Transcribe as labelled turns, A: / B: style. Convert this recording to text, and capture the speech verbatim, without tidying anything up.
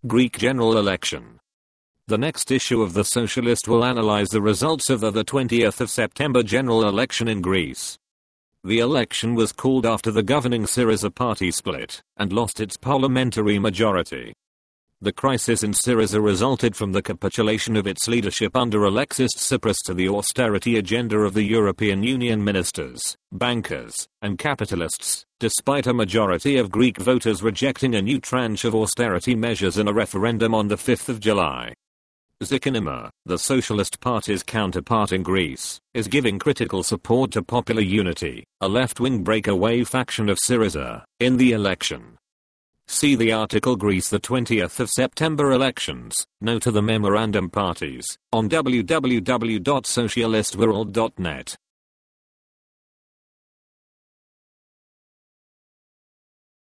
A: Greek general election. The next issue of The Socialist will analyze the results of the, the twentieth of September general election in Greece. The election was called after the governing Syriza party split and lost its parliamentary majority. The crisis in Syriza resulted from the capitulation of its leadership under Alexis Tsipras to the austerity agenda of the European Union ministers, bankers, and capitalists, despite a majority of Greek voters rejecting a new tranche of austerity measures in a referendum on the fifth of July. Zykanima, the Socialist Party's counterpart in Greece, is giving critical support to Popular Unity, a left-wing breakaway faction of Syriza, in the election. See the article Greece the twentieth of September elections, no to the memorandum parties, on w w w dot socialistworld dot net.